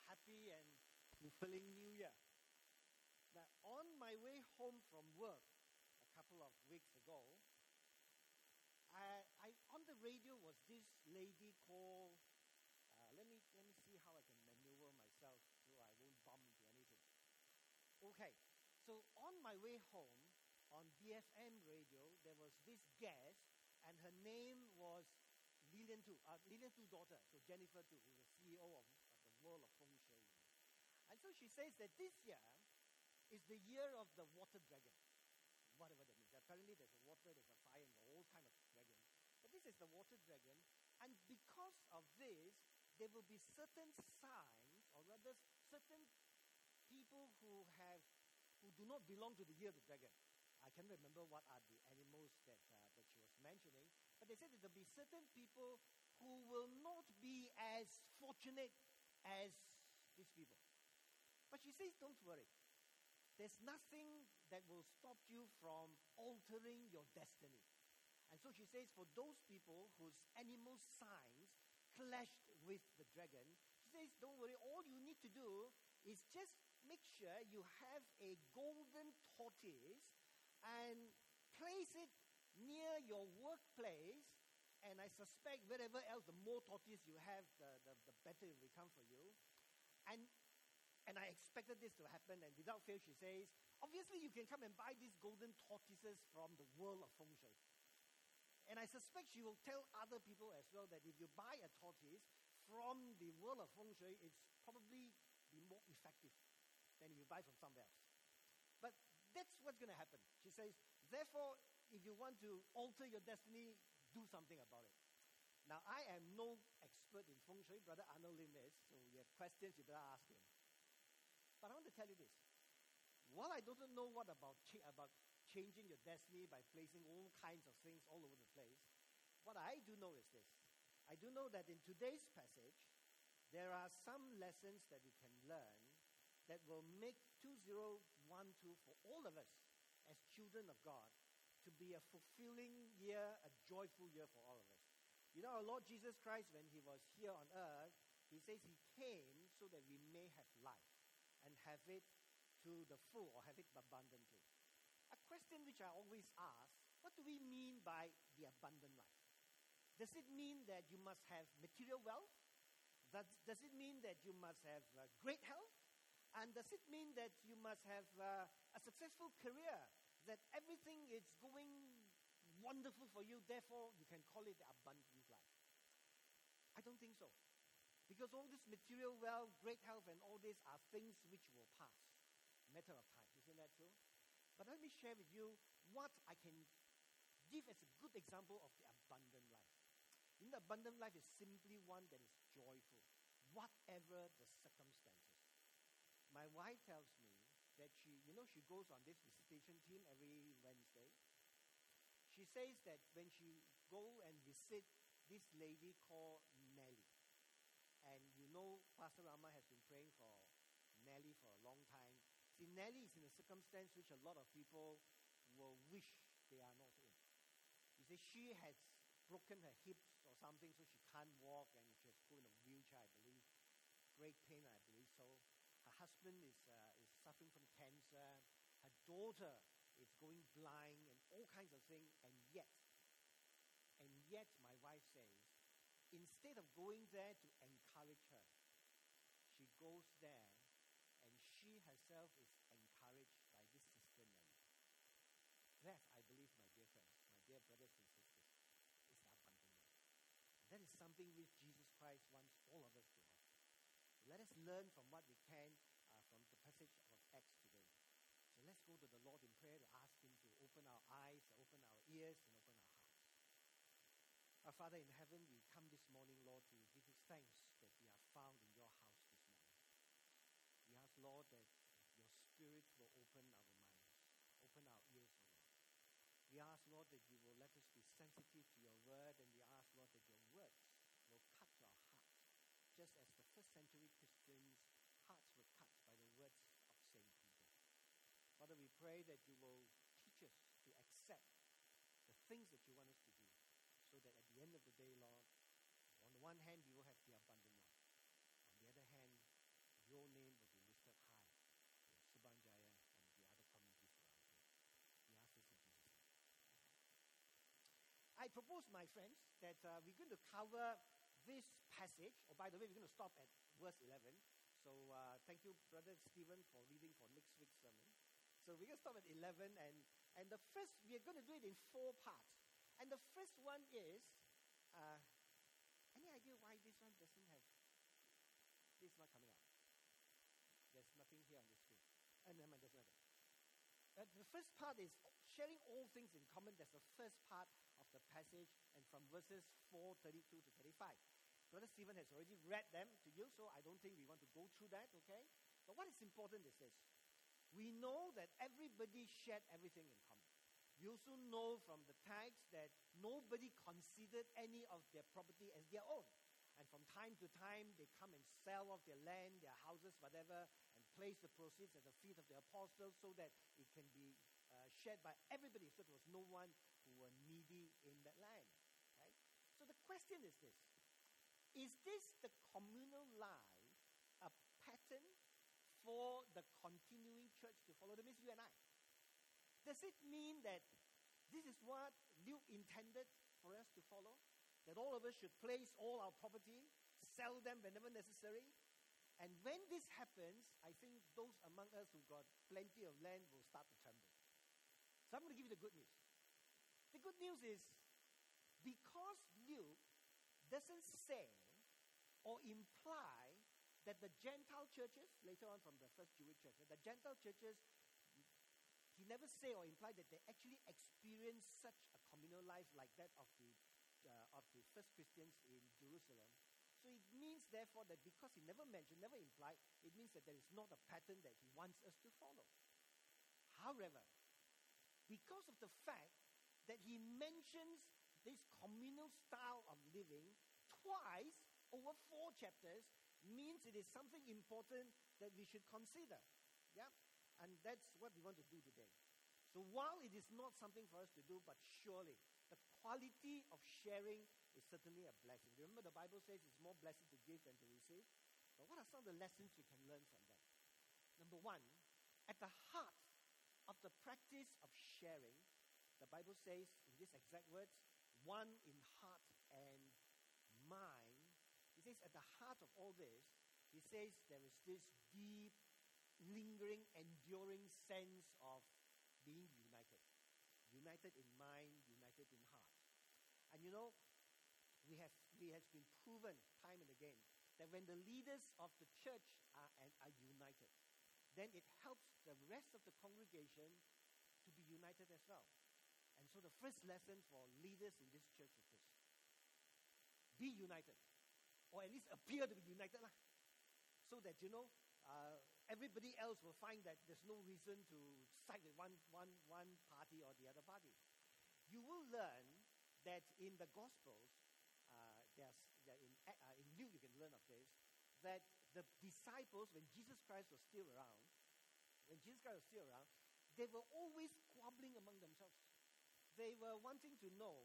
happy and fulfilling New Year. Now, on my way home from work a couple of weeks ago, on the radio was this lady called, let me see how I can maneuver myself so I won't bump into anything. Okay, so on my way home, on BFM radio, there was this guest, and her name was Lilian Tu's daughter, so Jennifer Tu, who's the CEO of the world of Feng Shui. And so she says that this year is the year of the water dragon, whatever that means. Apparently there's a water, there's a fire, and all kind of dragon. But this is the water dragon, and because of this, there will be certain signs, or rather certain people who do not belong to the year of the dragon. I can't remember what are the animals that she was mentioning, but they said that there will be certain people who will not be as fortunate as these people. But she says, don't worry. There's nothing that will stop you from altering your destiny. And so she says, for those people whose animal signs clashed with the dragon, she says, don't worry, all you need to do is just make sure you have a golden tortoise and place it near your workplace, and I suspect wherever else, the more tortoise you have, the better it will become for you. And I expected this to happen, and without fail, she says, obviously you can come and buy these golden tortoises from the world of Feng Shui. And I suspect she will tell other people as well that if you buy a tortoise from the world of Feng Shui, it's probably be more effective than if you buy from somewhere else. But that's what's going to happen. She says, therefore, if you want to alter your destiny, do something about it. Now, I am no expert in Feng Shui. Brother Arnold Lim is, so you have questions, you better ask him. But I want to tell you this. While I don't know what about changing your destiny by placing all kinds of things all over the place, what I do know is this. I do know that in today's passage, there are some lessons that we can learn that will make 2012 for all of us as children of God to be a fulfilling year, a joyful year for all of us. You know, our Lord Jesus Christ, when he was here on earth, he says he came so that we may have life and have it to the full, or have it abundantly. A question which I always ask, what do we mean by the abundant life? Does it mean that you must have material wealth? Does it mean that you must have great health? And does it mean that you must have a successful career, that everything is going wonderful for you, therefore you can call it the abundant life? I don't think so. Because all this material wealth, great health, and all this are things which will pass. Matter of time. Isn't that true? But let me share with you what I can give as a good example of the abundant life. In the abundant life is simply one that is joyful, whatever the circumstances. My wife tells me that she goes on this visitation team every Wednesday. She says that when she go and visit this lady called Nellie, and Pastor Rama has been praying for Nellie for a long time. See, Nellie is in a circumstance which a lot of people will wish they are not in. You see, she has broken her hips or something, so she can't walk, and she has to go in a wheelchair, I believe. Great pain, I believe so. Her husband is suffering from cancer. Her daughter is going blind, and all kinds of things. And yet, my wife says, instead of going there to encourage her, she goes there and she herself is encouraged by this sister Nellie. That, I believe, my dear friends, my dear brothers and sisters, is the abundant life. That is something which Jesus Christ wants all of us to have. So let us learn from what we can from the passage of Acts today. So let's go to the Lord in prayer to ask him to open our eyes, to open our ears, and open our hearts. Our Father in heaven, we come this morning, Lord, to give you thanks that we are found in your house this morning. We ask, Lord, that your Spirit will open our minds, open our ears, O Lord. We ask, Lord, that you will let us be sensitive to your word, and we ask, Lord, that your words will cut to our hearts, just as the first century Christians' hearts were cut by the words of St. Peter. Father, we pray that you will teach us to accept the things that you want us to do, so that at the end of the day, Lord, on the one hand, we will have the abundant life. On the other hand, I proposed, my friends, that we're going to cover this passage. Oh, by the way, we're going to stop at verse 11. So thank you, Brother Stephen, for reading for next week's sermon. So we're going to stop at 11, and the first, we're going to do it in 4 parts. And the first one is, any idea why this one doesn't have, this is not coming up. There's nothing here on the screen. Never mind, doesn't matter. The first part is sharing all things in common. That's the first part of the passage, and from verses 4:32 to 35. Brother Stephen has already read them to you, so I don't think we want to go through that, okay? But what is important is this. We know that everybody shared everything in common. We also know from the text that nobody considered any of their property as their own. And from time to time, they come and sell off their land, their houses, whatever, and place the proceeds at the feet of the apostles so that it can be shared by everybody, so there was no one who were needy in that land. Right? So the question is this. Is this the communal life a pattern for the continuing church to follow? That means you and I. Does it mean that this is what Luke intended for us to follow? That all of us should place all our property, sell them whenever necessary? And when this happens, I think those among us who got plenty of land will start to tremble. So I'm going to give you the good news. The good news is, because Luke doesn't say or imply that the Gentile churches, later on from the first Jewish church, the Gentile churches, he never say or imply that they actually experience such a communal life like that of the first Christians in Jerusalem. So it means, therefore, that because he never mentioned, never implied, it means that there is not a pattern that he wants us to follow. However, because of the fact that he mentions this communal style of living twice over 4 chapters, means it is something important that we should consider. Yeah? And that's what we want to do today. So while it is not something for us to do, but surely the quality of sharing is certainly a blessing. Remember, the Bible says it's more blessed to give than to receive. But what are some of the lessons we can learn from that? Number 1, at the heart of the practice of sharing, the Bible says in these exact words, one in heart and mind. He says at the heart of all this, he says there is this deep, lingering, enduring sense of being united. United in mind, united in heart. And you know, it has been proven time and again that when the leaders of the church are united, then it helps the rest of the congregation to be united as well. And so the first lesson for leaders in this church is this. Be united. Or at least appear to be united. So that, everybody else will find that there's no reason to side with one party or the other party. You will learn that in the Gospels, in Luke you can learn of this, that the disciples, when Jesus Christ was still around, they were always squabbling among themselves. They were wanting to know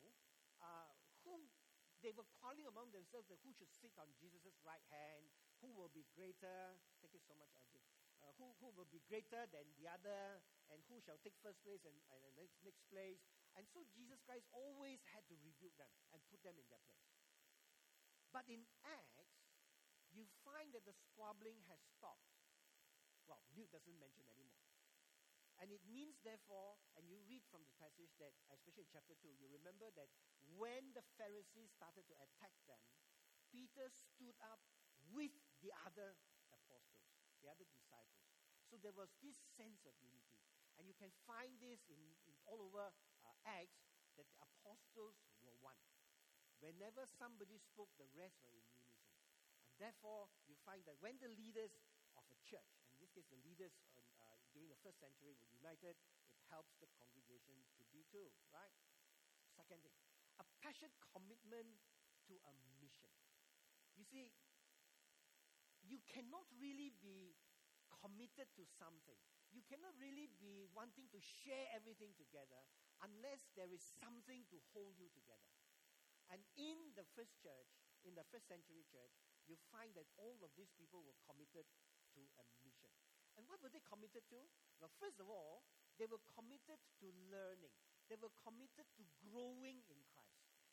they were quarreling among themselves that who should sit on Jesus' right hand, who will be greater. Thank you so much, Ajay. Who will be greater than the other, and who shall take first place and next place. And so Jesus Christ always had to rebuke them and put them in their place. But in Acts, you find that the squabbling has stopped. Well, Luke doesn't mention anymore. And it means, therefore, and you read from the passage that, especially in chapter 2, you remember that when the Pharisees started to attack them, Peter stood up with the other apostles, the other disciples. So there was this sense of unity. And you can find this in all over Acts, that the apostles were one. Whenever somebody spoke, the rest were in unison. And therefore, you find that when the leaders of a church, in this case the leaders during the first century were united, it helps the congregation to be too, right? Second thing, a passionate commitment to a mission. You see, you cannot really be committed to something. You cannot really be wanting to share everything together unless there is something to hold you together. And in the first church, in the first century church, you find that all of these people were committed to a mission. And what were they committed to? Well, first of all, they were committed to learning. They were committed to growing in Christ.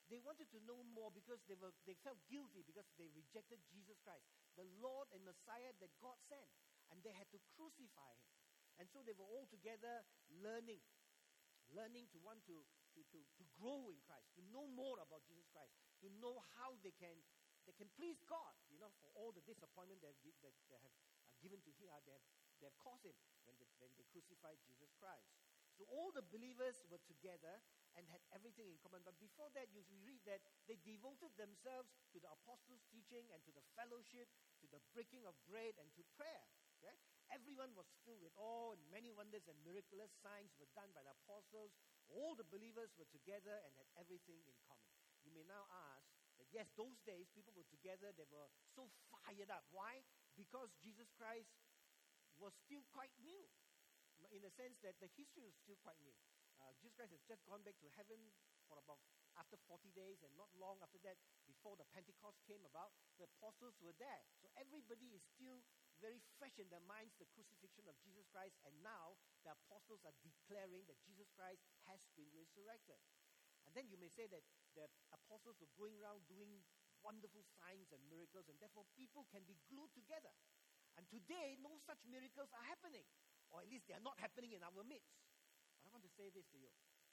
They wanted to know more because they felt guilty because they rejected Jesus Christ, the Lord and Messiah that God sent. And they had to crucify him. And so they were all together learning to want to grow in Christ, to know more about Jesus Christ, to know how they can please God, for all the disappointment that they have given to him, they have caused him when they crucified Jesus Christ. So all the believers were together and had everything in common. But before that, we read that they devoted themselves to the apostles' teaching and to the fellowship, to the breaking of bread and to prayer. Okay? Everyone was filled with awe, and many wonders and miraculous signs were done by the apostles. All the believers were together and had everything in common. You may now ask that, yes, those days people were together, they were so fired up. Why? Because Jesus Christ was still quite new, in the sense that the history was still quite new. Jesus Christ has just gone back to heaven for about after 40 days, and not long after that, before the Pentecost came about, the apostles were there. So everybody is still very fresh in their minds, the crucifixion of Jesus Christ, and now the apostles are declaring that Jesus Christ has been resurrected. And then you may say that the apostles were going around doing wonderful signs and miracles, and therefore people can be glued together. And today, no such miracles are happening, or at least they are not happening in our midst. But I want to say this to you.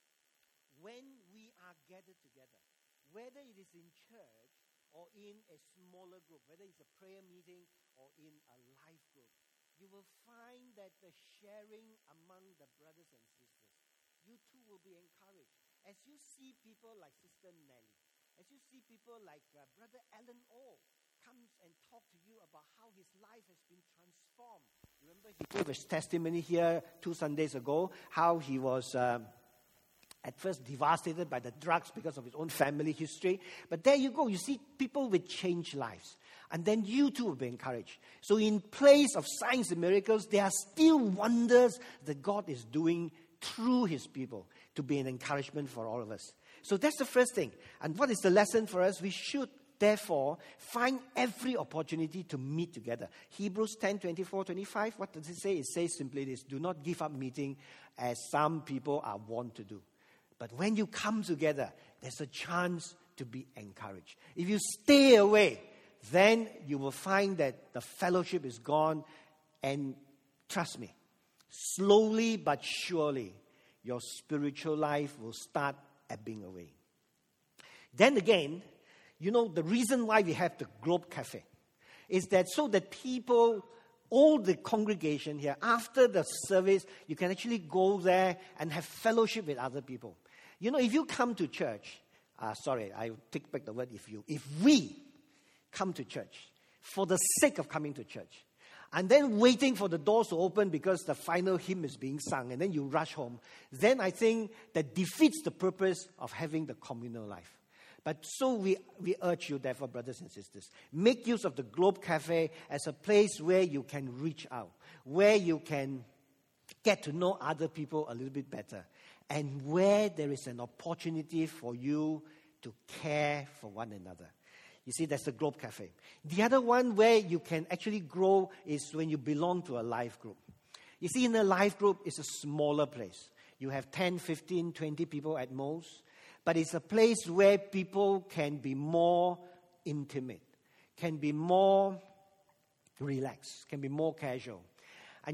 When we are gathered together, whether it is in church or in a smaller group, whether it's a prayer meeting or in a life group, you will find that the sharing among the brothers and sisters, you too will be encouraged. As you see people like Sister Nelly, as you see people like Brother Alan Orr comes and talk to you about how his life has been transformed. Remember, he gave his testimony here 2 Sundays ago, how he was at first devastated by the drugs because of his own family history. But there you go. You see people with changed lives. And then you too will be encouraged. So in place of signs and miracles, there are still wonders that God is doing through his people to be an encouragement for all of us. So that's the first thing. And what is the lesson for us? We should therefore find every opportunity to meet together. Hebrews 10:24-25, what does it say? It says simply this: do not give up meeting as some people are wont to do. But when you come together, there's a chance to be encouraged. If you stay away, then you will find that the fellowship is gone. And trust me, slowly but surely, your spiritual life will start ebbing away. Then again, the reason why we have the Globe Cafe is that so that people, all the congregation here, after the service, you can actually go there and have fellowship with other people. If you come to church, I take back the word if we come to church for the sake of coming to church, and then waiting for the doors to open because the final hymn is being sung, and then you rush home, then I think that defeats the purpose of having the communal life. But so we urge you, therefore, brothers and sisters, make use of the Globe Cafe as a place where you can reach out, where you can get to know other people a little bit better, and where there is an opportunity for you to care for one another. You see, that's the Globe Cafe. The other one where you can actually grow is when you belong to a life group. You see, in a life group, it's a smaller place. You have 10, 15, 20 people at most. But it's a place where people can be more intimate, can be more relaxed, can be more casual. And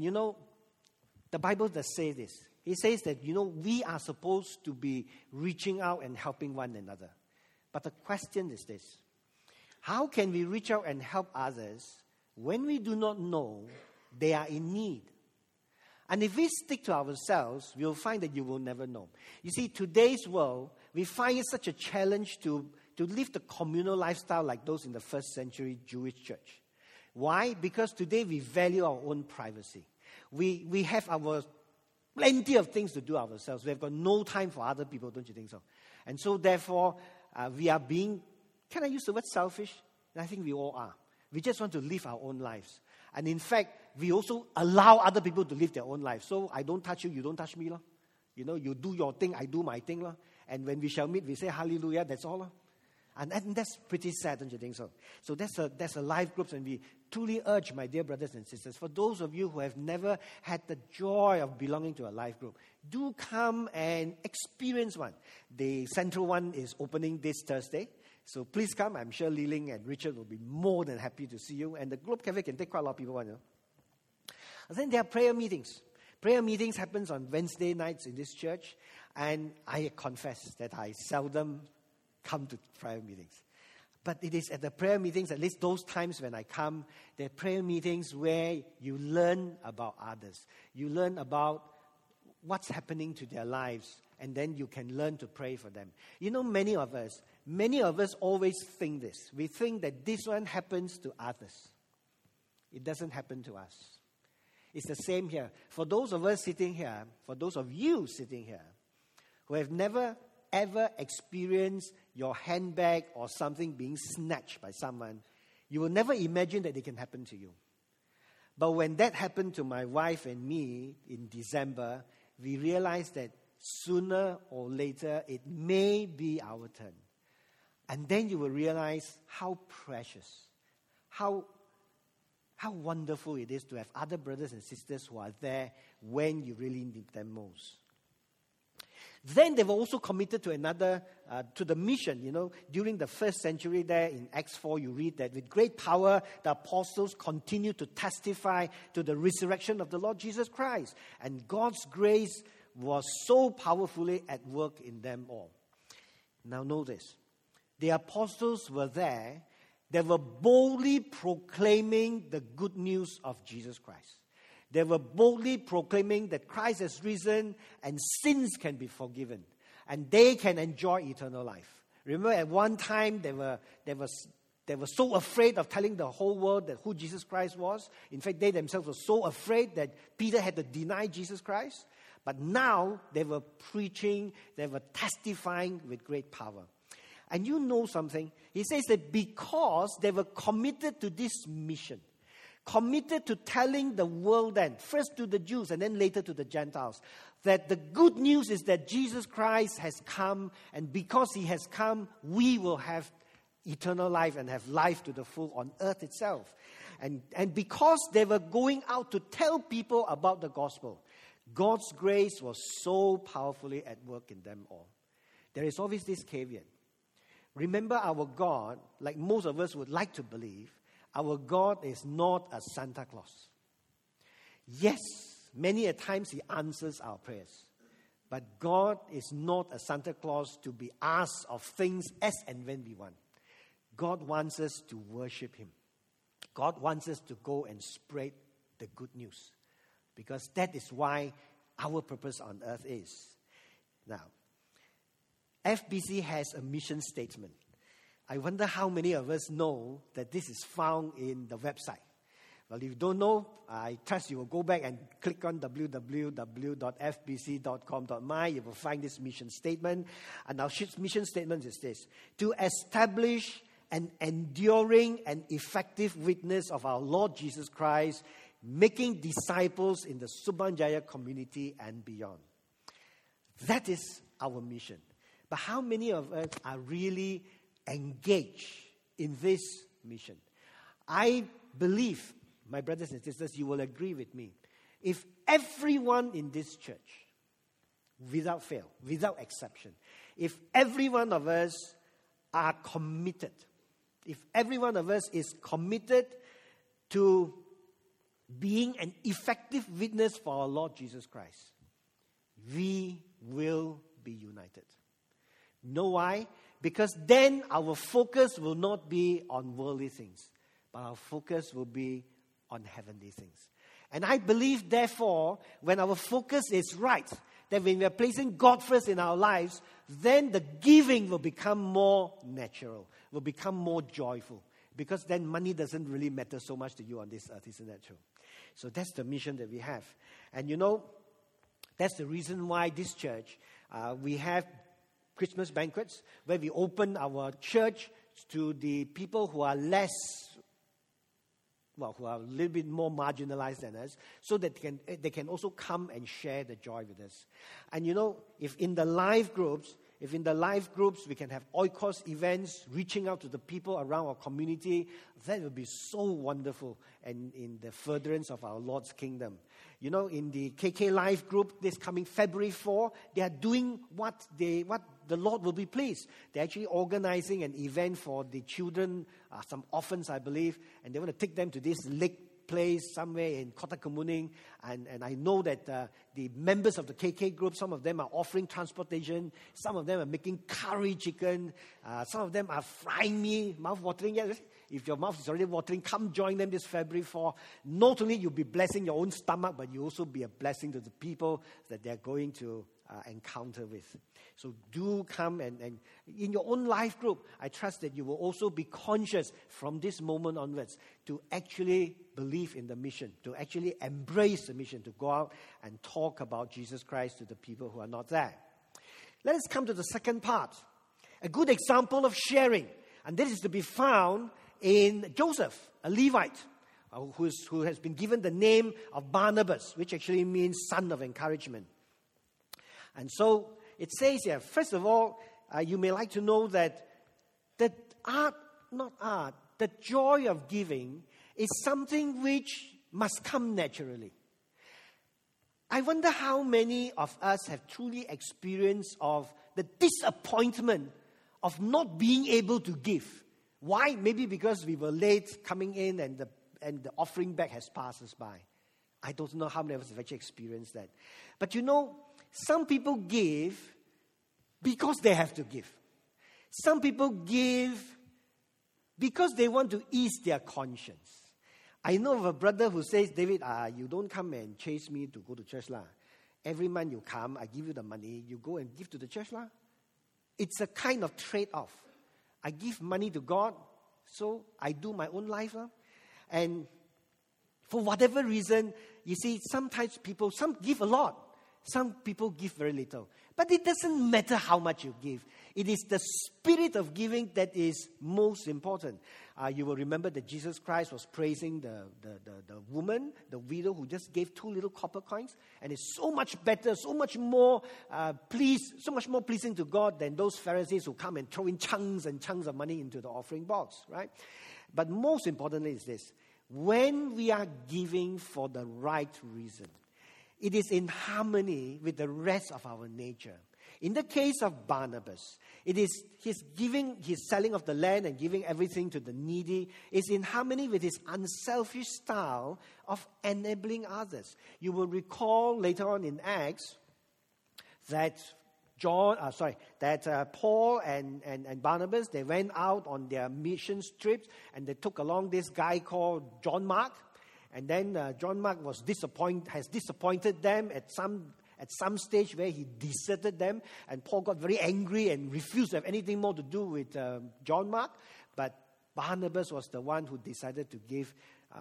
the Bible does say this. It says that, we are supposed to be reaching out and helping one another. But the question is this: how can we reach out and help others when we do not know they are in need? And if we stick to ourselves, we'll find that you will never know. You see, today's world, we find it such a challenge to live the communal lifestyle like those in the first century Jewish church. Why? Because today we value our own privacy. We have plenty of things to do ourselves. We have got no time for other people, don't you think so? And so therefore, we are being, can I use the word selfish? And I think we all are. We just want to live our own lives. And in fact, we also allow other people to live their own lives. So I don't touch you, you don't touch me. You do your thing, I do my thing. And when we shall meet, we say hallelujah, that's all. And that's pretty sad, don't you think so? So that's a life group, and we truly urge, my dear brothers and sisters, for those of you who have never had the joy of belonging to a life group, do come and experience one. The central one is opening this Thursday. So please come. I'm sure Li Ling and Richard will be more than happy to see you. And the Globe Cafe can take quite a lot of people, you know. And then there are prayer meetings. Prayer meetings happens on Wednesday nights in this church. And I confess that I seldom come to prayer meetings. But it is at the prayer meetings, at least those times when I come, there are prayer meetings where you learn about others. You learn about what's happening to their lives, and then you can learn to pray for them. You know, many of us always think this. We think that this one happens to others. It doesn't happen to us. It's the same here. For those of us sitting here, for those of you sitting here, who have never ever experienced your handbag or something being snatched by someone, you will never imagine that it can happen to you. But when that happened to my wife and me in December, we realized that sooner or later it may be our turn. And then you will realize how precious, how wonderful it is to have other brothers and sisters who are there when you really need them most. Then they were also committed to to the mission. You know, during the first century there in Acts 4, you read that with great power, the apostles continued to testify to the resurrection of the Lord Jesus Christ. And God's grace was so powerfully at work in them all. Now notice, the apostles were there. They were boldly proclaiming the good news of Jesus Christ. They were boldly proclaiming that Christ has risen and sins can be forgiven. And they can enjoy eternal life. Remember, at one time, they were so afraid of telling the whole world that who Jesus Christ was. In fact, they themselves were so afraid that Peter had to deny Jesus Christ. But now, they were preaching, they were testifying with great power. And you know something? He says that because they were committed to this mission, committed to telling the world then, first to the Jews and then later to the Gentiles, that the good news is that Jesus Christ has come, and because he has come, we will have eternal life and have life to the full on earth itself. And because they were going out to tell people about the gospel, God's grace was so powerfully at work in them all. There is always this caveat. Remember, our God, like most of us would like to believe, our God is not a Santa Claus. Yes, many a times he answers our prayers. But God is not a Santa Claus to be asked of things as and when we want. God wants us to worship him. God wants us to go and spread the good news. Because that is why our purpose on earth is. Now, FBC has a mission statement. I wonder how many of us know that this is found in the website. Well, if you don't know, I trust you will go back and click on www.fbc.com.my. You will find this mission statement. And our mission statement is this: to establish an enduring and effective witness of our Lord Jesus Christ, making disciples in the Subang Jaya community and beyond. That is our mission. But how many of us are really engaged in this mission? I believe, my brothers and sisters, you will agree with me. If everyone in this church, without fail, without exception, if every one of us are committed, if every one of us is committed to being an effective witness for our Lord Jesus Christ, we will be united. Know why? Because then our focus will not be on worldly things, but our focus will be on heavenly things. And I believe, therefore, when our focus is right, that when we are placing God first in our lives, then the giving will become more natural, will become more joyful. Because then money doesn't really matter so much to you on this earth, isn't that true? So that's the mission that we have. And you know, that's the reason why this church, we have Christmas banquets, where we open our church to the people who are who are a little bit more marginalized than us, so that they can also come and share the joy with us. And you know, if in the live groups, If in the life groups we can have oikos events, reaching out to the people around our community, that would be so wonderful and in the furtherance of our Lord's kingdom. You know, in the KK Life group, this coming February 4, they are doing what the Lord will be pleased. They're actually organizing an event for the children, some orphans, I believe, and they want to take them to this lake place somewhere in Kota Kemuning, and I know that the members of the KK group, some of them are offering transportation, some of them are making curry chicken, some of them are frying me, mouth-watering. Yeah, if your mouth is already watering, come join them this February 4. Not only you'll be blessing your own stomach, but you also be a blessing to the people that they're going to encounter with. So do come and in your own life group, I trust that you will also be conscious from this moment onwards to actually believe in the mission, to actually embrace the mission, to go out and talk about Jesus Christ to the people who are not there. Let us come to the second part. A good example of sharing. And this is to be found in Joseph, a Levite, who has been given the name of Barnabas, which actually means son of encouragement. And so it says here, first of all, you may like to know that the joy of giving is something which must come naturally. I wonder how many of us have truly experienced of the disappointment of not being able to give. Why? Maybe because we were late coming in and the offering bag has passed us by. I don't know how many of us have actually experienced that. But you know, some people give because they have to give. Some people give because they want to ease their conscience. I know of a brother who says, David, you don't come and chase me to go to church lah. Every month you come, I give you the money, you go and give to the church lah. It's a kind of trade-off. I give money to God, so I do my own life lah. And for whatever reason, you see, sometimes some give a lot. Some people give very little. But it doesn't matter how much you give. It is the spirit of giving that is most important. You will remember that Jesus Christ was praising the woman, the widow who just gave 2 little copper coins. And it's so much better, so much more pleasing to God than those Pharisees who come and throw in chunks and chunks of money into the offering box, right? But most importantly is this. When we are giving for the right reason, it is in harmony with the rest of our nature. In the case of Barnabas, it is his selling of the land and giving everything to the needy is in harmony with his unselfish style of enabling others. You will recall later on in Acts that Paul and Barnabas, they went out on their mission trips and they took along this guy called John Mark. And then John Mark has disappointed them at some stage where he deserted them. And Paul got very angry and refused to have anything more to do with John Mark. But Barnabas was the one who decided to give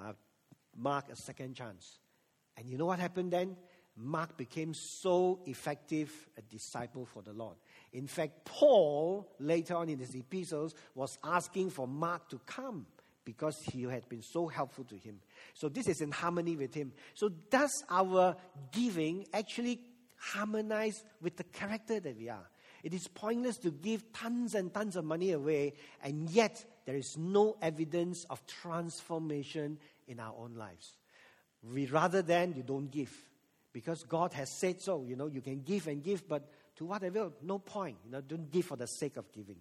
Mark a second chance. And you know what happened then? Mark became so effective a disciple for the Lord. In fact, Paul, later on in his epistles, was asking for Mark to come, because he had been so helpful to him. So this is in harmony with him. So does our giving actually harmonize with the character that we are? It is pointless to give tons and tons of money away, and yet there is no evidence of transformation in our own lives. Rather than you don't give. Because God has said so. You know, you can give and give, but to whatever, no point. You know, don't give for the sake of giving.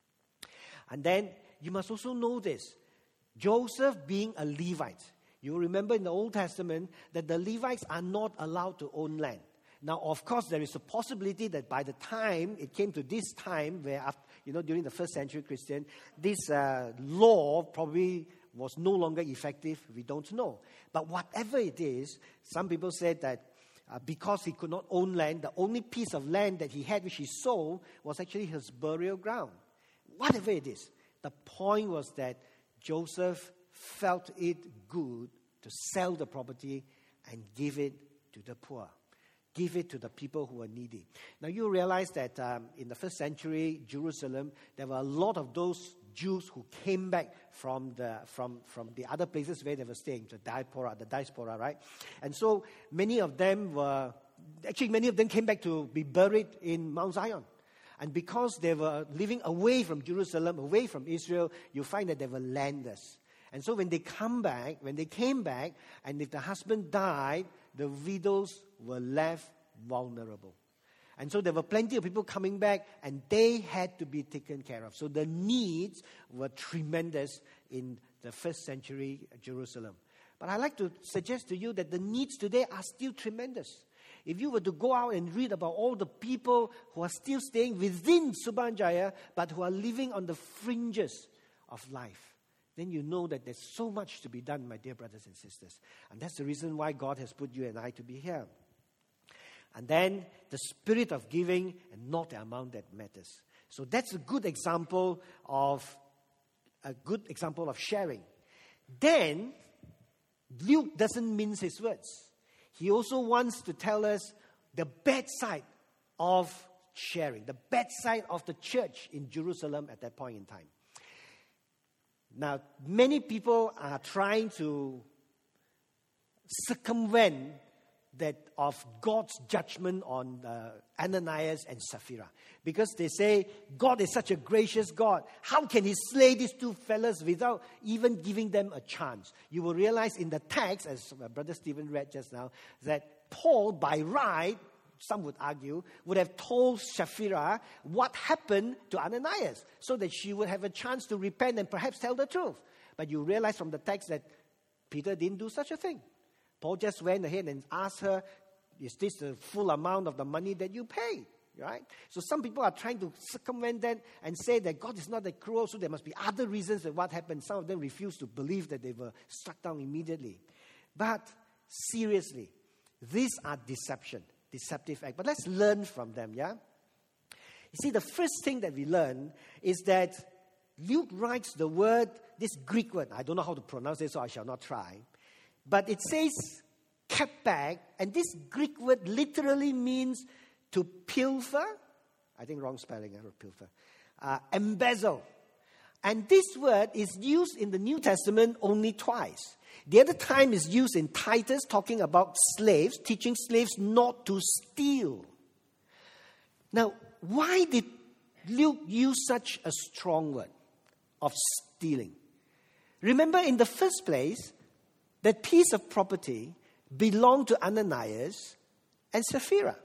And then you must also know this. Joseph being a Levite, you remember in the Old Testament that the Levites are not allowed to own land. Now, of course, there is a possibility that by the time it came to this time, where during the first century Christian, this law probably was no longer effective. We don't know. But whatever it is, some people said that because he could not own land, the only piece of land that he had, which he sold, was actually his burial ground. Whatever it is, the point was that Joseph felt it good to sell the property and give it to the poor. Give it to the people who are needy. Now you realize that in the first century Jerusalem, there were a lot of those Jews who came back from the other places where they were staying, the diaspora, right? And so many of them came back to be buried in Mount Zion. And because they were living away from Jerusalem, away from Israel, you find that they were landless. And so when they came back, and if the husband died, the widows were left vulnerable. And so there were plenty of people coming back, and they had to be taken care of. So the needs were tremendous in the first century Jerusalem. But I'd like to suggest to you that the needs today are still tremendous. If you were to go out and read about all the people who are still staying within Subang Jaya, but who are living on the fringes of life, then you know that there's so much to be done, my dear brothers and sisters. And that's the reason why God has put you and I to be here. And then the spirit of giving and not the amount that matters. So that's a good example of sharing. Then Luke doesn't mince his words. He also wants to tell us the bad side of sharing, the bad side of the church in Jerusalem at that point in time. Now, many people are trying to circumvent that of God's judgment on Ananias and Sapphira, because they say God is such a gracious God. How can he slay these two fellas without even giving them a chance? You will realize in the text, as Brother Stephen read just now, that Paul, by right, some would argue, would have told Sapphira what happened to Ananias, so that she would have a chance to repent and perhaps tell the truth. But you realize from the text that Peter didn't do such a thing. Paul just went ahead and asked her, is this the full amount of the money that you paid? Right? So some people are trying to circumvent that and say that God is not that cruel, so there must be other reasons that what happened. Some of them refuse to believe that they were struck down immediately. But seriously, these are deceptive acts. But let's learn from them, yeah? You see, the first thing that we learn is that Luke writes the word, this Greek word, I don't know how to pronounce it, so I shall not try. But it says kept back, and this Greek word literally means to pilfer. I think wrong spelling, pilfer. Embezzle. And this word is used in the New Testament only twice. The other time is used in Titus, talking about slaves, teaching slaves not to steal. Now, why did Luke use such a strong word of stealing? Remember, in the first place, that piece of property belonged to Ananias and Sapphira.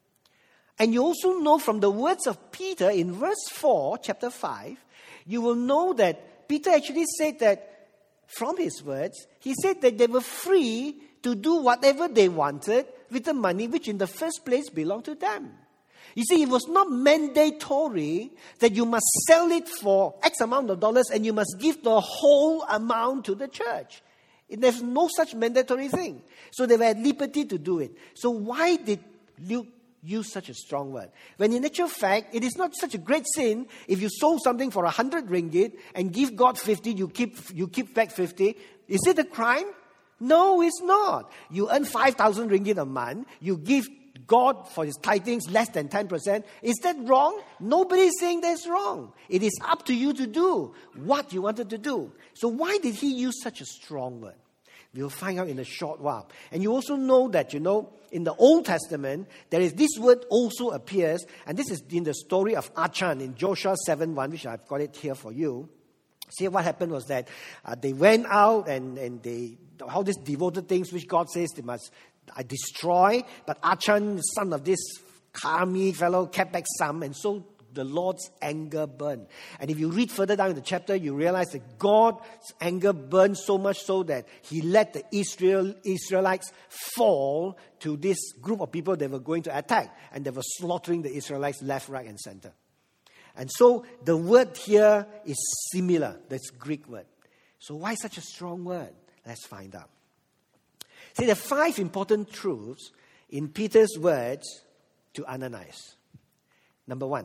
And you also know from the words of Peter in verse 4, chapter 5, you will know that Peter actually said that, from his words, he said that they were free to do whatever they wanted with the money which in the first place belonged to them. You see, it was not mandatory that you must sell it for X amount of dollars and you must give the whole amount to the church. There's no such mandatory thing. So they were at liberty to do it. So why did Luke use such a strong word? When in actual fact, it is not such a great sin if you sold something for 100 ringgit and give God 50, you keep back 50. Is it a crime? No, it's not. You earn 5,000 ringgit a month. You give God for his tithings less than 10%. Is that wrong? Nobody's saying that's wrong. It is up to you to do what you wanted to do. So why did he use such a strong word? We'll find out in a short while. And you also know that, in the Old Testament, there is this word also appears, and this is in the story of Achan in Joshua 7:1, which I've got it here for you. See, what happened was that they went out and they, all these devoted things which God says they must destroy, but Achan, son of this Carmi fellow, kept back some, and so the Lord's anger burned. And if you read further down in the chapter, you realize that God's anger burned so much so that he let the Israelites fall to this group of people they were going to attack, and they were slaughtering the Israelites left, right, and center. And so the word here is similar, this Greek word. So why such a strong word? Let's find out. See, there are 5 important truths in Peter's words to Ananias. Number 1,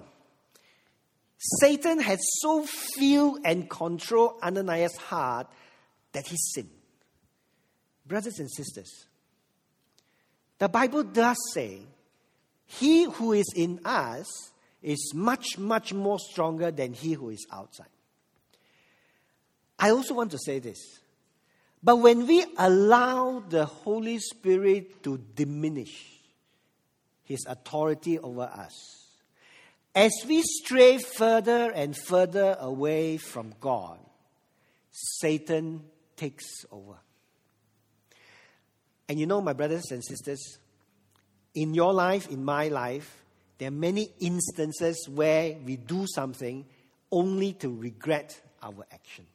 Satan had so filled and controlled Ananias' heart that he sinned. Brothers and sisters, the Bible does say, he who is in us is much, much more stronger than he who is outside. I also want to say this. But when we allow the Holy Spirit to diminish his authority over us, As we stray further and further away from God, Satan takes over. And you know, my brothers and sisters, in your life, in my life, there are many instances where we do something only to regret our action.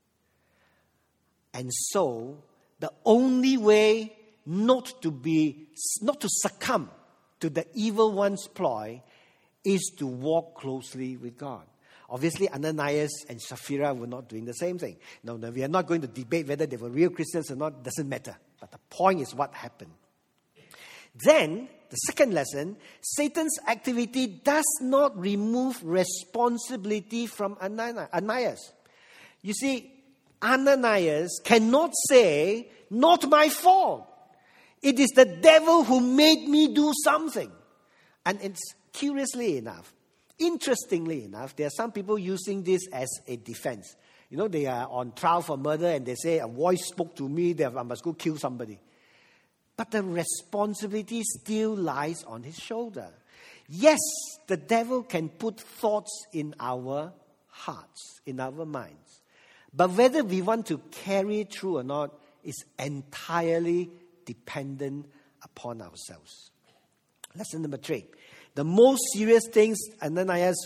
And so, the only way not to succumb to the evil one's ploy is to walk closely with God. Obviously, Ananias and Sapphira were not doing the same thing. No, we are not going to debate whether they were real Christians or not. Doesn't matter. But the point is what happened. Then, the second lesson, Satan's activity does not remove responsibility from Ananias. You see, Ananias cannot say, not my fault. It is the devil who made me do something. And it's curiously enough, interestingly enough, there are some people using this as a defense. You know, they are on trial for murder and they say, a voice spoke to me that I must go kill somebody. But the responsibility still lies on his shoulder. Yes, the devil can put thoughts in our hearts, in our minds. But whether we want to carry it through or not is entirely dependent upon ourselves. Lesson number 3. The most serious thing that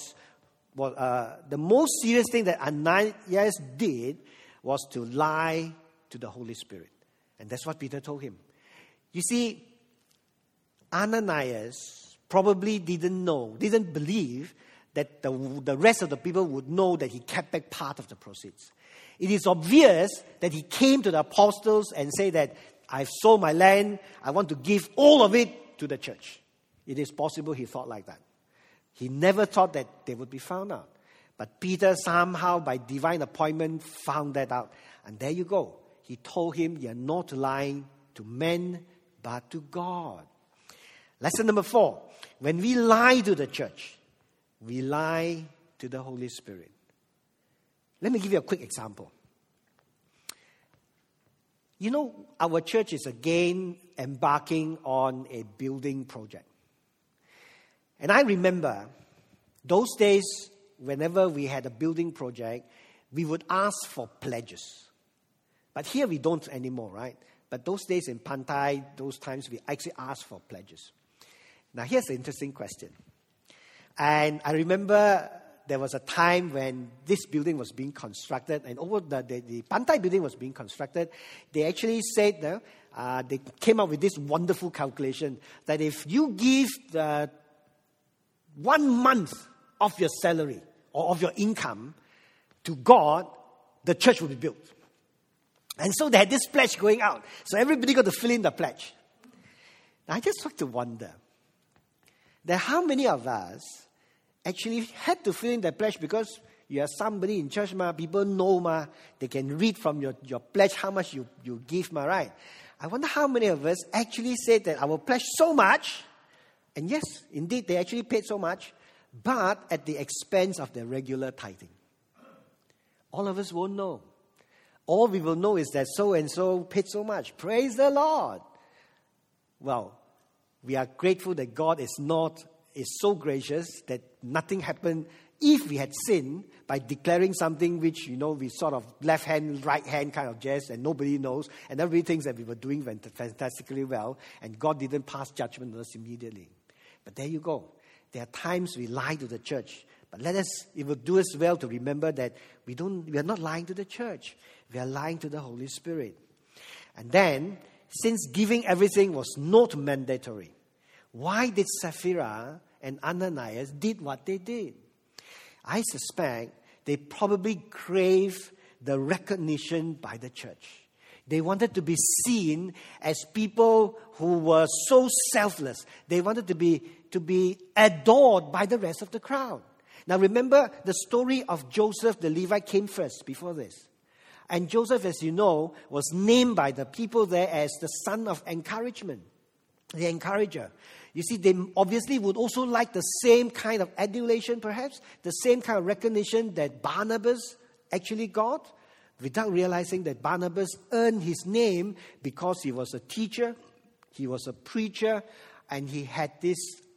Ananias did was to lie to the Holy Spirit. And that's what Peter told him. You see, Ananias probably didn't believe that the rest of the people would know that he kept back part of the proceeds. It is obvious that he came to the apostles and said that, I've sold my land, I want to give all of it to the church. It is possible he thought like that. He never thought that they would be found out. But Peter somehow, by divine appointment, found that out. And there you go. He told him, you're not lying to men, but to God. Lesson number 4. When we lie to the church, we lie to the Holy Spirit. Let me give you a quick example. You know, our church is again embarking on a building project. And I remember those days, whenever we had a building project, we would ask for pledges. But here we don't anymore, right? But those days in Pantai, those times we actually asked for pledges. Now here's the interesting question. And I remember there was a time when this building was being constructed, and over the Pantai building was being constructed, they actually said, they came up with this wonderful calculation that if you give 1 month of your salary or of your income to God, the church will be built. And so they had this pledge going out. So everybody got to fill in the pledge. Now I just start to wonder that how many of us actually had to fill in the pledge because you are somebody in church, people know, they can read from your pledge how much you give, right? I wonder how many of us actually said that I will pledge so much, and yes, indeed, they actually paid so much, but at the expense of their regular tithing. All of us won't know. All we will know is that so-and-so paid so much. Praise the Lord. Well, we are grateful that God is so gracious that nothing happened if we had sinned by declaring something which, we sort of left hand, right hand kind of jest and nobody knows and everybody thinks that we were doing fantastically well and God didn't pass judgment on us immediately. But there you go. There are times we lie to the church. But it will do us well to remember that we are not lying to the church. We are lying to the Holy Spirit. And then, since giving everything was not mandatory, why did Sapphira and Ananias did what they did? I suspect they probably craved the recognition by the church. They wanted to be seen as people who were so selfless. They wanted to be adored by the rest of the crowd. Now remember, the story of Joseph the Levite came first before this. And Joseph, as you know, was named by the people there as the son of encouragement, the encourager. You see, they obviously would also like the same kind of adulation, perhaps, the same kind of recognition that Barnabas actually got, without realizing that Barnabas earned his name because he was a teacher, he was a preacher, and he had this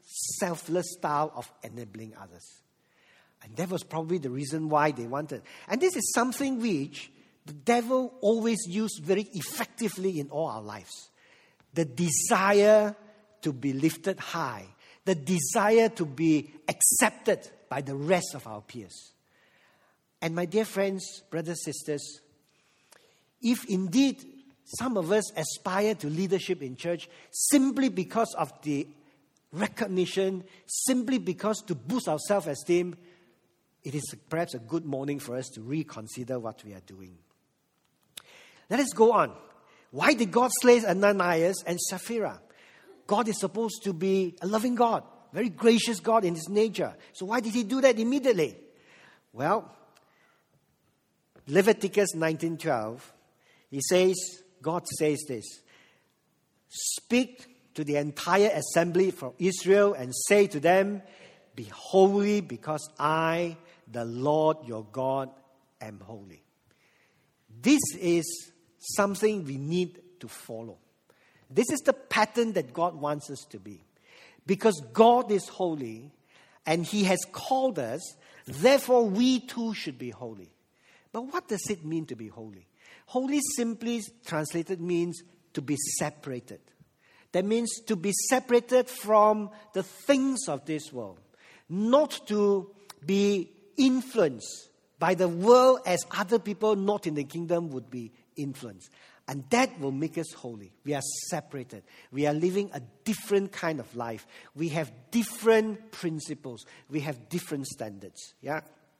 selfless style of enabling others. And that was probably the reason why they wanted. And this is something which the devil always used very effectively in all our lives. The desire to be lifted high. The desire to be accepted by the rest of our peers. And my dear friends, brothers, sisters, if indeed some of us aspire to leadership in church simply because of the recognition, simply because to boost our self-esteem, it is perhaps a good morning for us to reconsider what we are doing. Let us go on. Why did God slay Ananias and Sapphira? God is supposed to be a loving God, very gracious God in His nature. So why did He do that immediately? Well, Leviticus 19:12, God says this, "Speak to the entire assembly from Israel and say to them, be holy because I, the Lord your God, am holy." This is something we need to follow. This is the pattern that God wants us to be. Because God is holy and He has called us, therefore we too should be holy. But what does it mean to be holy? Holy simply translated means to be separated. That means to be separated from the things of this world. Not to be influenced by the world as other people not in the kingdom would be influenced. And that will make us holy. We are separated. We are living a different kind of life. We have different principles. We have different standards. Yeah.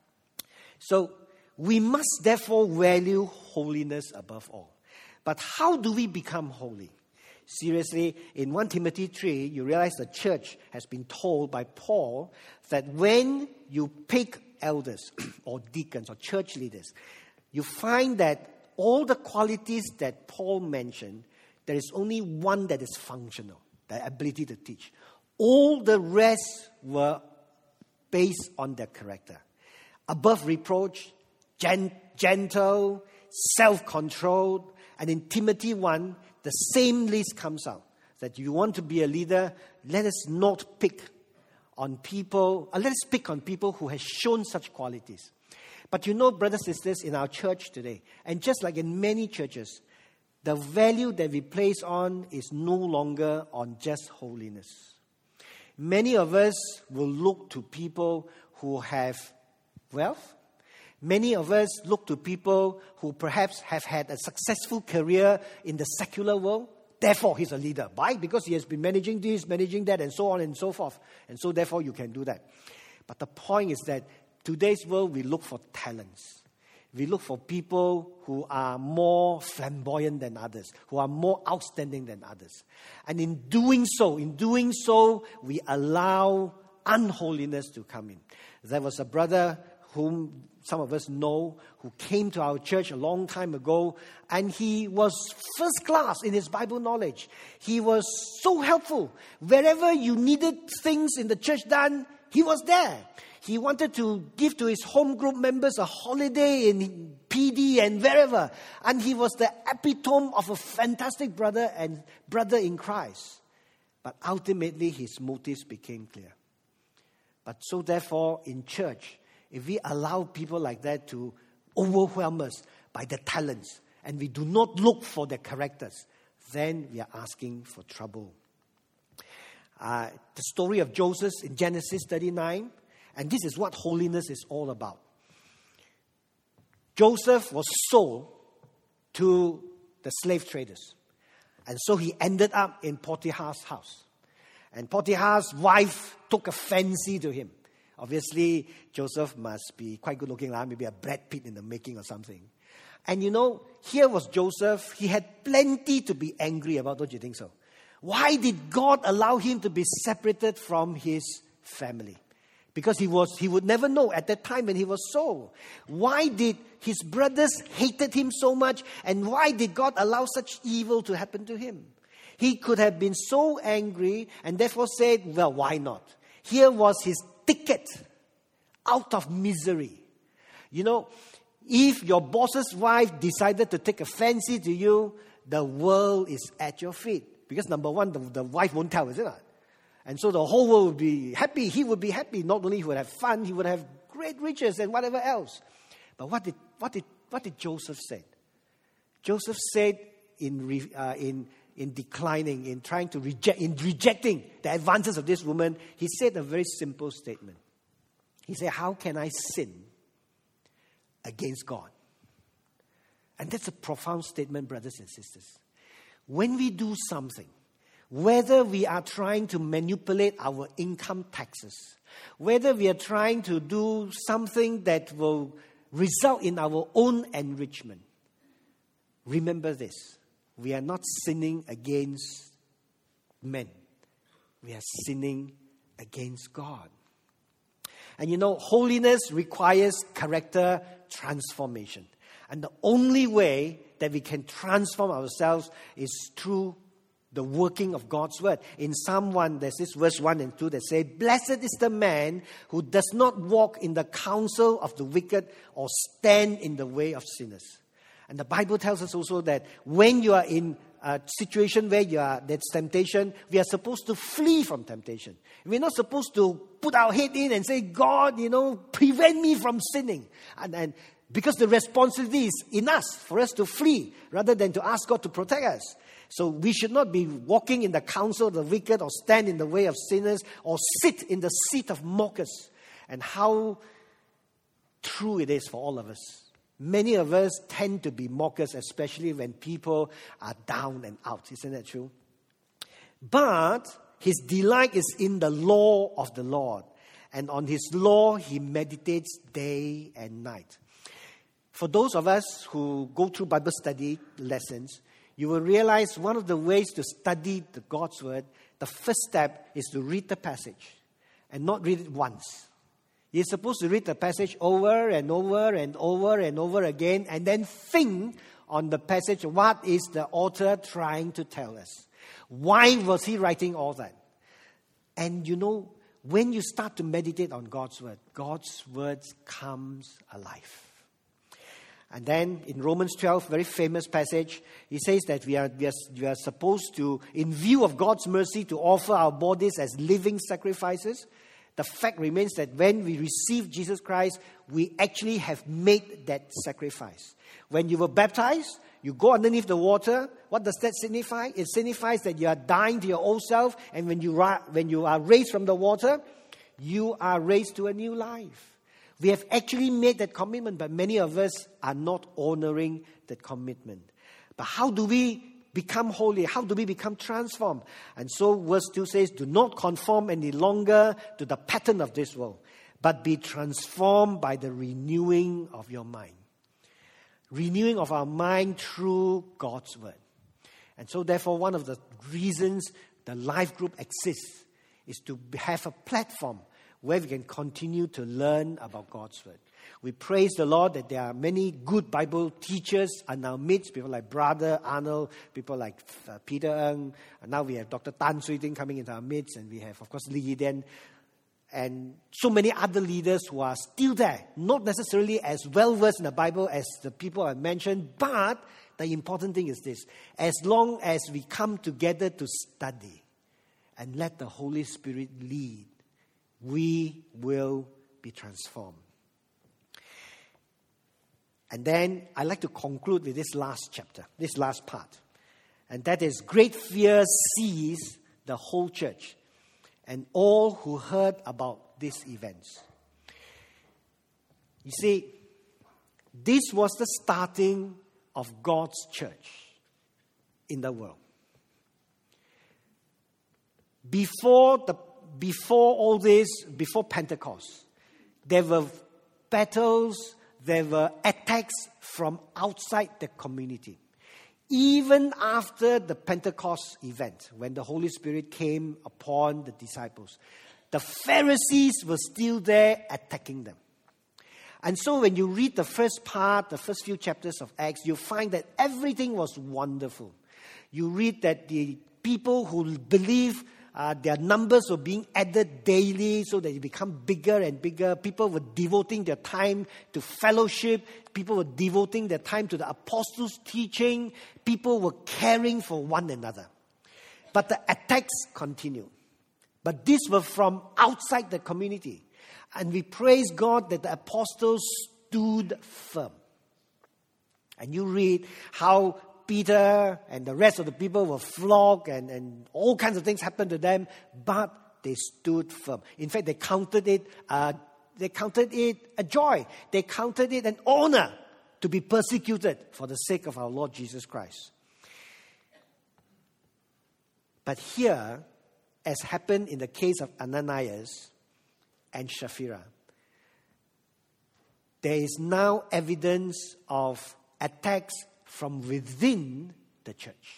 So we must therefore value holiness above all. But how do we become holy? Seriously, in 1 Timothy 3, you realize the church has been told by Paul that when you pick elders or deacons or church leaders, you find that all the qualities that Paul mentioned, there is only one that is functional, the ability to teach. All the rest were based on their character. Above reproach, gentle, self-controlled. And in Timothy 1, the same list comes out. That you want to be a leader, let us not pick on people, let us pick on people who have shown such qualities. But you know, brothers and sisters, in our church today, and just like in many churches, the value that we place on is no longer on just holiness. Many of us will look to people who have wealth. Many of us look to people who perhaps have had a successful career in the secular world. Therefore, he's a leader. Why? Because he has been managing this, managing that, and so on and so forth. And so therefore, you can do that. But the point is that today's world, we look for talents. We look for people who are more flamboyant than others, who are more outstanding than others. And in doing so, we allow unholiness to come in. There was a brother whom some of us know, who came to our church a long time ago, and he was first class in his Bible knowledge. He was so helpful. Wherever you needed things in the church done, he was there. He wanted to give to his home group members a holiday in PD and wherever. And he was the epitome of a fantastic brother in Christ. But ultimately, his motives became clear. But so therefore, in church, if we allow people like that to overwhelm us by their talents and we do not look for their characters, then we are asking for trouble. The story of Joseph in Genesis 39, and this is what holiness is all about. Joseph was sold to the slave traders. And so he ended up in Potiphar's house. And Potiphar's wife took a fancy to him. Obviously, Joseph must be quite good looking, maybe a Brad Pitt in the making or something. And you know, here was Joseph. He had plenty to be angry about, don't you think so? Why did God allow him to be separated from his family? Because he would never know at that time when he was sold. Why did his brothers hated him so much? And why did God allow such evil to happen to him? He could have been so angry and therefore said, well, why not? Here was his ticket out of misery. You know, if your boss's wife decided to take a fancy to you, the world is at your feet. Because number one, the wife won't tell, is it not? And so the whole world would be happy. He would be happy. Not only he would have fun, he would have great riches and whatever else. But what did Joseph say? Joseph said in declining, in trying to rejecting the advances of this woman, he said a very simple statement. He said, how can I sin against God? And that's a profound statement, brothers and sisters. When we do something, whether we are trying to manipulate our income taxes, whether we are trying to do something that will result in our own enrichment, remember this. We are not sinning against men. We are sinning against God. And holiness requires character transformation. And the only way that we can transform ourselves is through the working of God's word. In Psalm 1, there's this verse 1 and 2 that say, blessed is the man who does not walk in the counsel of the wicked or stand in the way of sinners. And the Bible tells us also that when you are in a situation where there's temptation, we are supposed to flee from temptation. We're not supposed to put our head in and say, God, prevent me from sinning. And because the responsibility is in us for us to flee rather than to ask God to protect us. So we should not be walking in the counsel of the wicked or stand in the way of sinners or sit in the seat of mockers. And how true it is for all of us. Many of us tend to be mockers, especially when people are down and out. Isn't that true? But his delight is in the law of the Lord. And on his law, he meditates day and night. For those of us who go through Bible study lessons, you will realize one of the ways to study the God's word, the first step is to read the passage and not read it once. You're supposed to read the passage over and over and over and over again and then think on the passage. What is the author trying to tell us? Why was he writing all that? And when you start to meditate on God's word comes alive. And then in Romans 12, very famous passage, he says that we are supposed to, in view of God's mercy, to offer our bodies as living sacrifices. The fact remains that when we receive Jesus Christ, we actually have made that sacrifice. When you were baptized, you go underneath the water. What does that signify? It signifies that you are dying to your old self, and when you are raised from the water, you are raised to a new life. We have actually made that commitment, but many of us are not honoring that commitment. But how do we become holy? How do we become transformed? And so verse 2 says, do not conform any longer to the pattern of this world, but be transformed by the renewing of your mind. Renewing of our mind through God's word. And so therefore, one of the reasons the life group exists is to have a platform where we can continue to learn about God's word. We praise the Lord that there are many good Bible teachers in our midst, people like Brother Arnold, people like Peter Ng, and now we have Dr. Tan Sui Ting coming into our midst, and we have, of course, Lee Yi-Den, and so many other leaders who are still there, not necessarily as well-versed in the Bible as the people I mentioned, but the important thing is this: as long as we come together to study and let the Holy Spirit lead, we will be transformed. And then I'd like to conclude with this last chapter, this last part. And that is, great fear seized the whole church and all who heard about these events. You see, this was the starting of God's church in the world. Before all this, before Pentecost, there were battles, there were attacks from outside the community. Even after the Pentecost event, when the Holy Spirit came upon the disciples, the Pharisees were still there attacking them. And so when you read the first few chapters of Acts, you find that everything was wonderful. You read that the people who believe their numbers were being added daily so that it become bigger and bigger. People were devoting their time to fellowship. People were devoting their time to the apostles' teaching. People were caring for one another. But the attacks continued. But these were from outside the community. And we praise God that the apostles stood firm. And you read how Peter and the rest of the people were flogged and all kinds of things happened to them, but they stood firm. In fact, they counted it a joy. They counted it an honor to be persecuted for the sake of our Lord Jesus Christ. But here, as happened in the case of Ananias and Sapphira, there is now evidence of attacks from within the church.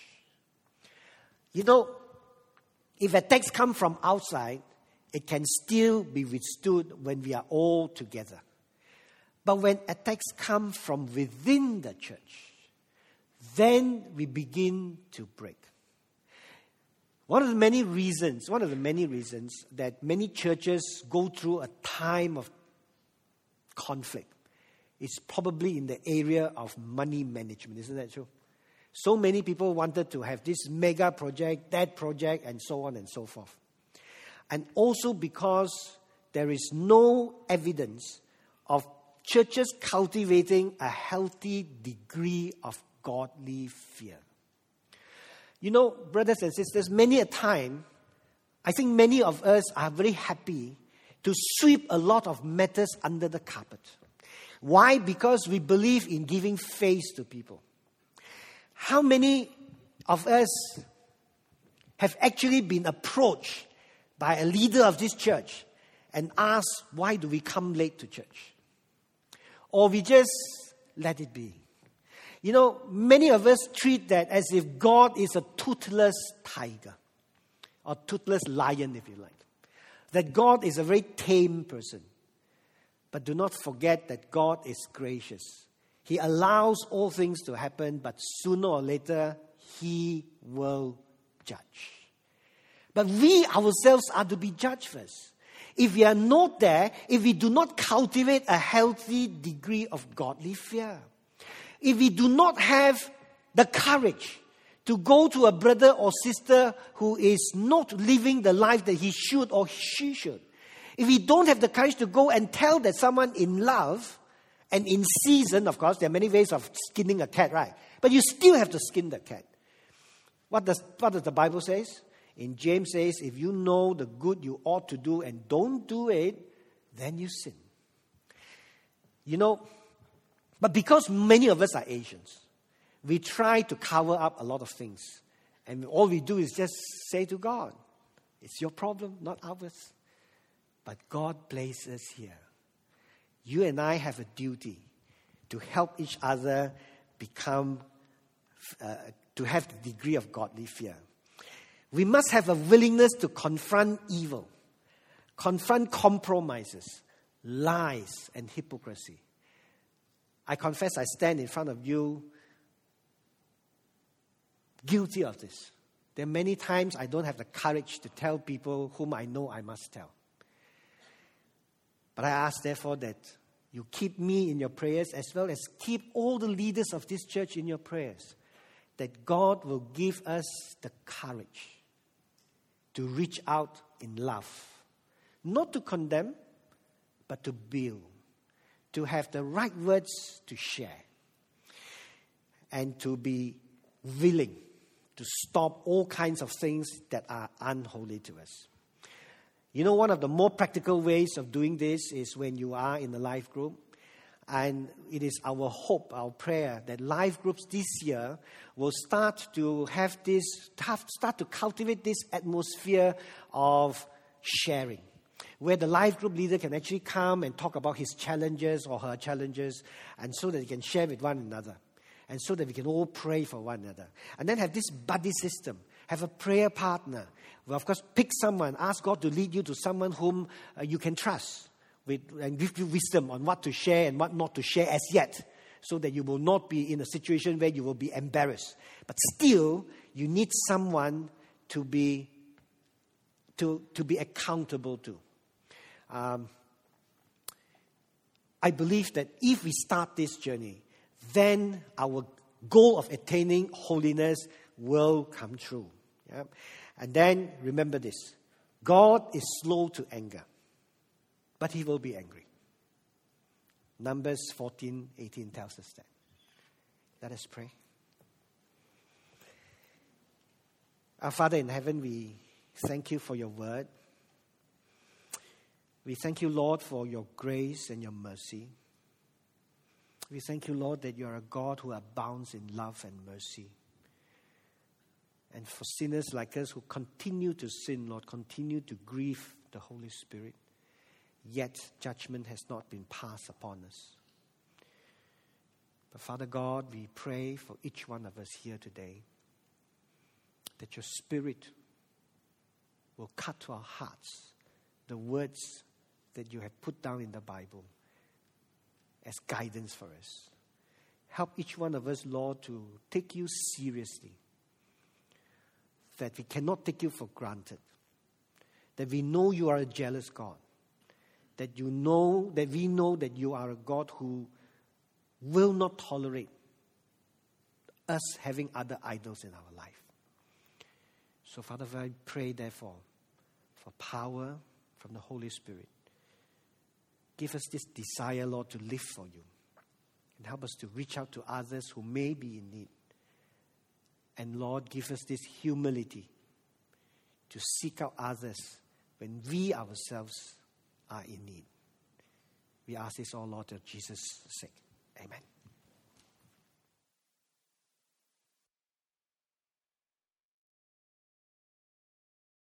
You know, if attacks come from outside, it can still be withstood when we are all together. But when attacks come from within the church, then we begin to break. One of the many reasons that many churches go through a time of conflict is probably in the area of money management. Isn't that true? So many people wanted to have this mega project, that project, and so on and so forth. And also because there is no evidence of churches cultivating a healthy degree of godly fear. You know, brothers and sisters, many a time, I think many of us are very happy to sweep a lot of matters under the carpet. Why? Because we believe in giving face to people. How many of us have actually been approached by a leader of this church and asked, why do we come late to church? Or we just let it be. You know, many of us treat that as if God is a toothless tiger or toothless lion, if you like. That God is a very tame person. But do not forget that God is gracious. He allows all things to happen, but sooner or later, He will judge. But we ourselves are to be judged first. If we are not there, if we do not cultivate a healthy degree of godly fear, if we do not have the courage to go to a brother or sister who is not living the life that he should or she should, if we don't have the courage to go and tell that someone in love and in season, of course, there are many ways of skinning a cat, right? But you still have to skin the cat. What does the Bible say? In James says, if you know the good you ought to do and don't do it, then you sin. You know, but because many of us are Asians, we try to cover up a lot of things. And all we do is just say to God, it's your problem, not ours. But God places us here. You and I have a duty to help each other become, to have the degree of godly fear. We must have a willingness to confront evil, confront compromises, lies, and hypocrisy. I confess I stand in front of you guilty of this. There are many times I don't have the courage to tell people whom I know I must tell. But I ask, therefore, that you keep me in your prayers as well as keep all the leaders of this church in your prayers, that God will give us the courage to reach out in love, not to condemn, but to build, to have the right words to share, and to be willing to stop all kinds of things that are unholy to us. You know, one of the more practical ways of doing this is when you are in a life group. And it is our hope, our prayer, that life groups this year will start to start to cultivate this atmosphere of sharing, where the life group leader can actually come and talk about his challenges or her challenges, and so that he can share with one another, and so that we can all pray for one another. And then have this buddy system, have a prayer partner. Well, of course, pick someone, ask God to lead you to someone whom you can trust, and give you wisdom on what to share and what not to share as yet, so that you will not be in a situation where you will be embarrassed. But still, you need someone to be accountable to. I believe that if we start this journey, then our goal of attaining holiness will come true. Yeah? And then remember this: God is slow to anger, but he will be angry. Numbers 14:18 tells us that. Let us pray. Our Father in heaven, we thank you for your word. We thank you, Lord, for your grace and your mercy. We thank you, Lord, that you are a God who abounds in love and mercy. And for sinners like us who continue to sin, Lord, continue to grieve the Holy Spirit, yet judgment has not been passed upon us. But Father God, we pray for each one of us here today, that your Spirit will cut to our hearts the words that you have put down in the Bible as guidance for us. Help each one of us, Lord, to take you seriously, that we cannot take you for granted, that we know you are a jealous God, that we know that you are a God who will not tolerate us having other idols in our life. So, Father, I pray, therefore, for power from the Holy Spirit. Give us this desire, Lord, to live for you. And help us to reach out to others who may be in need. And, Lord, give us this humility to seek out others when we ourselves are in need. We ask this all, Lord, of Jesus' sake. Amen.